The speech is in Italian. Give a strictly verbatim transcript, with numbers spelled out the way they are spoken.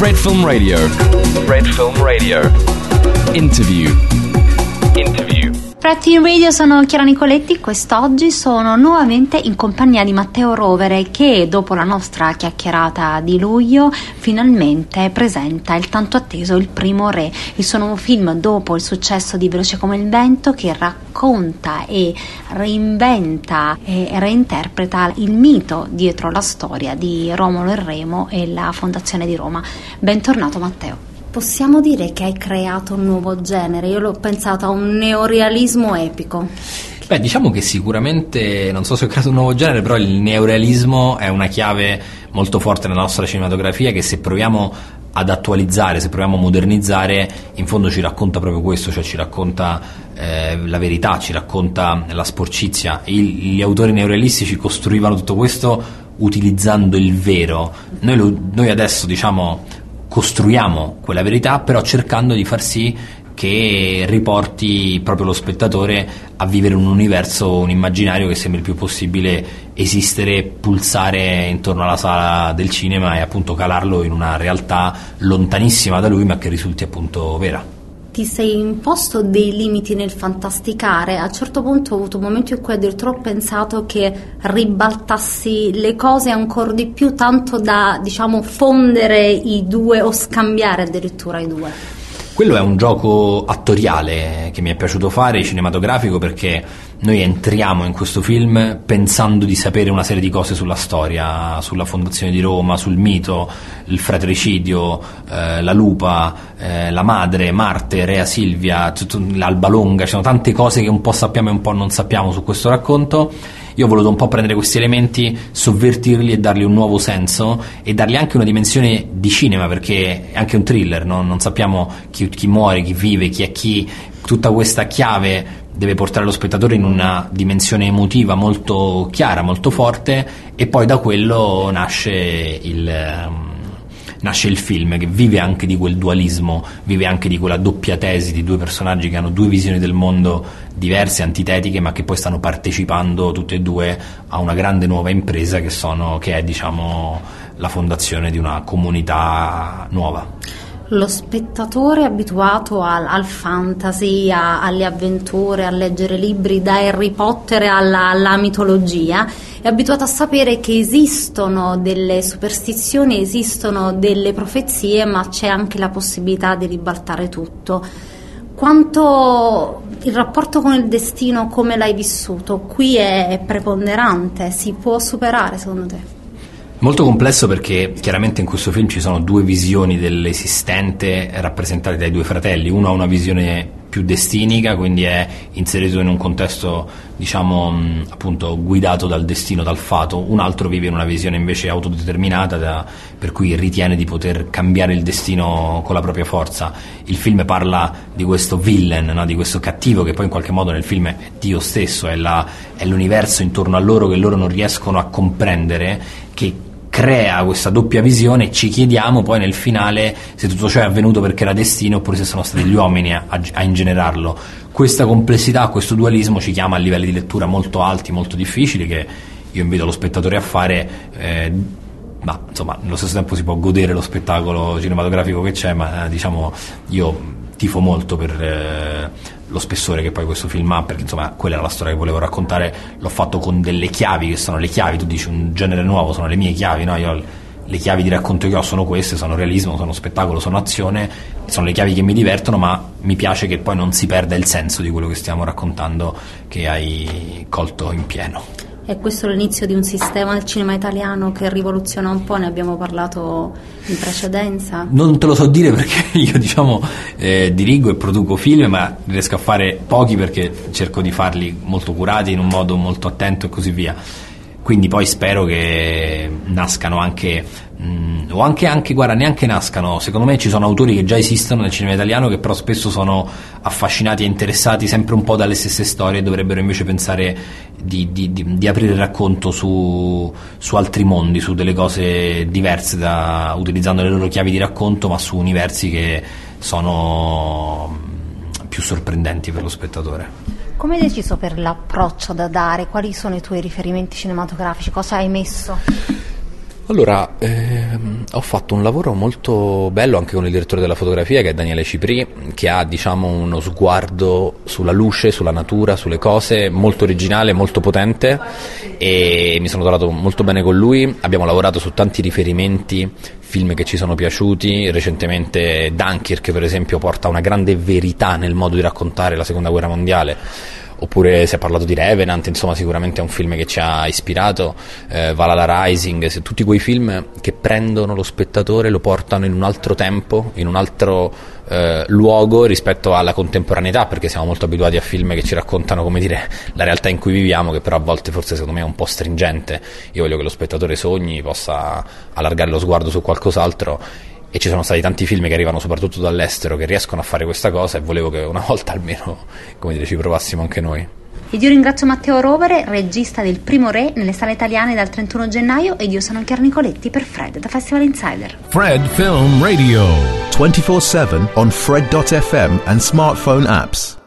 Red Film Radio. Red Film Radio. Interview. Interview. Red Film Radio, sono Chiara Nicoletti. Quest'oggi sono nuovamente in compagnia di Matteo Rovere, che dopo la nostra chiacchierata di luglio finalmente presenta il tanto atteso Il Primo Re, il suo nuovo film dopo il successo di Veloce come il vento, che racconta e reinventa e reinterpreta il mito dietro la storia di Romolo e Remo e la fondazione di Roma. Bentornato Matteo. Possiamo dire che hai creato un nuovo genere? Io l'ho pensato a un neorealismo epico. Beh, diciamo che sicuramente, non so se ho creato un nuovo genere, però il neorealismo è una chiave molto forte nella nostra cinematografia, che se proviamo ad attualizzare, se proviamo a modernizzare, in fondo ci racconta proprio questo, cioè ci racconta eh, la verità, ci racconta la sporcizia. Il, gli autori neorealistici costruivano tutto questo utilizzando il vero. Noi, lo, noi adesso, diciamo, costruiamo quella verità, però cercando di far sì che riporti proprio lo spettatore a vivere un universo, un immaginario che sembri il più possibile esistere, pulsare intorno alla sala del cinema e appunto calarlo in una realtà lontanissima da lui, ma che risulti appunto vera. Ti sei imposto dei limiti nel fantasticare? A un certo punto ho avuto un momento in cui addirittura ho pensato che ribaltassi le cose ancora di più, tanto da, diciamo, fondere i due o scambiare addirittura i due. Quello è un gioco attoriale che mi è piaciuto fare, cinematografico, perché noi entriamo in questo film pensando di sapere una serie di cose sulla storia, sulla fondazione di Roma, sul mito, il fratricidio, eh, la lupa, eh, la madre, Marte, Rea Silvia, tutto, l'Alba Longa. Ci sono tante cose che un po' sappiamo e un po' non sappiamo su questo racconto. Io ho voluto un po' prendere questi elementi, sovvertirli e dargli un nuovo senso e dargli anche una dimensione di cinema, perché è anche un thriller, no? Non sappiamo chi, chi muore, chi vive, chi è chi. Tutta questa chiave deve portare lo spettatore in una dimensione emotiva molto chiara, molto forte, e poi da quello nasce il... nasce il film, che vive anche di quel dualismo, vive anche di quella doppia tesi di due personaggi che hanno due visioni del mondo diverse, antitetiche, ma che poi stanno partecipando tutte e due a una grande nuova impresa che sono che è, diciamo, la fondazione di una comunità nuova. Lo spettatore abituato al, al fantasy, a, alle avventure, a leggere libri da Harry Potter alla, alla mitologia, è abituato a sapere che esistono delle superstizioni, esistono delle profezie, ma c'è anche la possibilità di ribaltare tutto. Quanto il rapporto con il destino, come l'hai vissuto? Qui è preponderante, si può superare secondo te? Molto complesso, perché chiaramente in questo film ci sono due visioni dell'esistente rappresentate dai due fratelli. Uno ha una visione più destinica, quindi è inserito in un contesto, diciamo, appunto guidato dal destino, dal fato. Un altro vive in una visione invece autodeterminata, da, per cui ritiene di poter cambiare il destino con la propria forza. Il film parla di questo villain, no? Di questo cattivo che poi in qualche modo nel film è Dio stesso, è, la, è l'universo intorno a loro che loro non riescono a comprendere, che crea questa doppia visione. Ci chiediamo poi nel finale se tutto ciò è avvenuto perché era destino oppure se sono stati gli uomini a, a ingenerarlo. Questa complessità, questo dualismo ci chiama a livelli di lettura molto alti, molto difficili, che io invito lo spettatore a fare, eh, ma insomma nello stesso tempo si può godere lo spettacolo cinematografico che c'è, ma eh, diciamo io tifo molto per eh, lo spessore che poi questo film ha, perché insomma quella era la storia che volevo raccontare. L'ho fatto con delle chiavi che sono le chiavi, tu dici un genere nuovo, sono le mie chiavi, no? Io le chiavi di racconto che ho sono queste, sono realismo, sono spettacolo, sono azione, sono le chiavi che mi divertono, ma mi piace che poi non si perda il senso di quello che stiamo raccontando, che hai colto in pieno. E questo è l'inizio di un sistema del cinema italiano che rivoluziona un po', ne abbiamo parlato in precedenza. Non te lo so dire, perché io, diciamo, eh, dirigo e produco film, ma riesco a fare pochi perché cerco di farli molto curati, in un modo molto attento e così via. Quindi poi spero che nascano anche mh, o anche, anche guarda neanche nascano, secondo me ci sono autori che già esistono nel cinema italiano, che però spesso sono affascinati e interessati sempre un po' dalle stesse storie, e dovrebbero invece pensare di, di, di, di aprire il racconto su, su altri mondi, su delle cose diverse, da, utilizzando le loro chiavi di racconto, ma su universi che sono più sorprendenti per lo spettatore. Come hai deciso per l'approccio da dare? Quali sono i tuoi riferimenti cinematografici? Cosa hai messo? Allora, ehm, ho fatto un lavoro molto bello anche con il direttore della fotografia, che è Daniele Cipri, che ha, diciamo, uno sguardo sulla luce, sulla natura, sulle cose, molto originale, molto potente, e mi sono trovato molto bene con lui. Abbiamo lavorato su tanti riferimenti, film che ci sono piaciuti. Recentemente Dunkirk, per esempio, porta una grande verità nel modo di raccontare la seconda guerra mondiale. Oppure si è parlato di Revenant, insomma sicuramente è un film che ci ha ispirato, eh, Valhalla Rising, se, tutti quei film che prendono lo spettatore, lo portano in un altro tempo, in un altro eh, luogo rispetto alla contemporaneità, perché siamo molto abituati a film che ci raccontano, come dire, la realtà in cui viviamo, che però a volte forse secondo me è un po' stringente. Io voglio che lo spettatore sogni, possa allargare lo sguardo su qualcos'altro. E ci sono stati tanti film che arrivano soprattutto dall'estero che riescono a fare questa cosa, e volevo che una volta almeno, come dire, ci provassimo anche noi. Ed io ringrazio Matteo Rovere, regista del Primo Re nelle sale italiane dal trentuno gennaio, ed io sono Chiara Nicoletti per Fred da Festival Insider. Fred Film Radio twenty-four seven on Fred dot f m and smartphone apps.